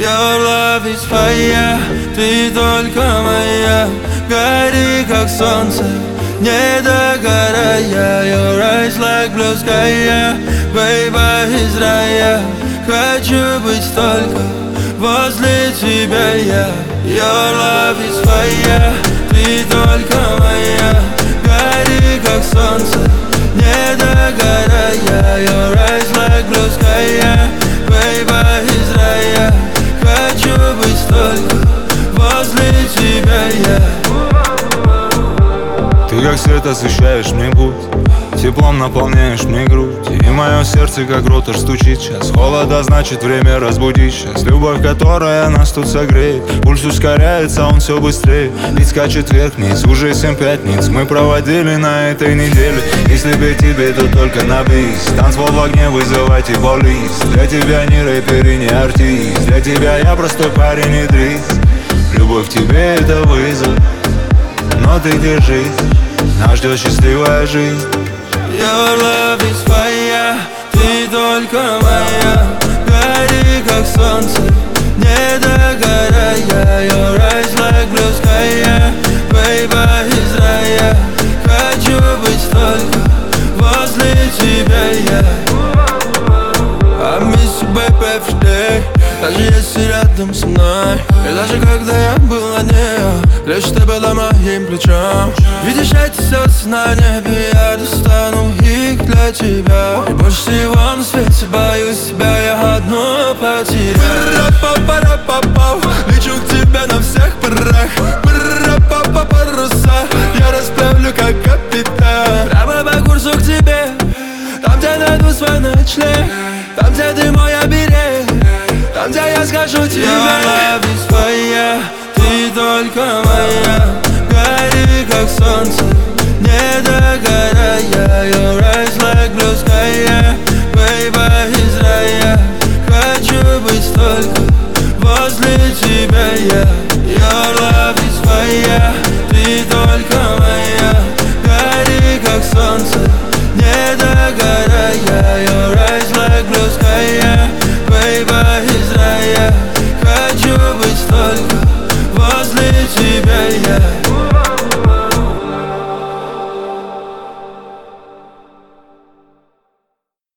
Your love is fire, ты только моя. Гори, как солнце, не догорая. Your eyes like blue sky, baby, из рая. Хочу быть только возле тебя я. Your love is fire, ты только моя. Гори, как солнце, не догорая. Your eyes like blue sky, baby, из рая. Хочу быть только возле тебя я. Ты как свет освещаешь мне путь, теплом наполняешь мне грудь. И мое сердце как ротор стучит сейчас. Холода, значит время разбудить сейчас. Любовь, которая нас тут согреет. Пульс ускоряется, он все быстрее. Ведь скачет вверх-вниз, уже 7 пятниц мы проводили на этой неделе. Если бы тебе, то только на бис. Танцпол в огне, вызывайте полис. Для тебя не рэпер и не артист. Для тебя я простой парень Идрис. Любовь к тебе это вызов, но ты держись, нас ждет счастливая жизнь. Your love is fire, ты только моя. Гори, как солнце, не догорая. Your eyes like blue sky, baby, из рая. Хочу быть только возле тебя я. I miss you, baby, every day. Даже если рядом со мной, и даже когда я был на ней, лишь ты была моим плечом. Видишь эти слезы на небе, я достану их для тебя. И больше всего на свете боюсь себя я одну потерять. Пара-па-пара-па-пау, лечу к тебе на всех парах. Пара-па-па-паруса, я расправлю как капитан. Прямо по курсу к тебе, там где найду свой ночлег, там где ты мой оберег, там где я скажу тебе. Your love is fire, ты только моя. Гори, как солнце,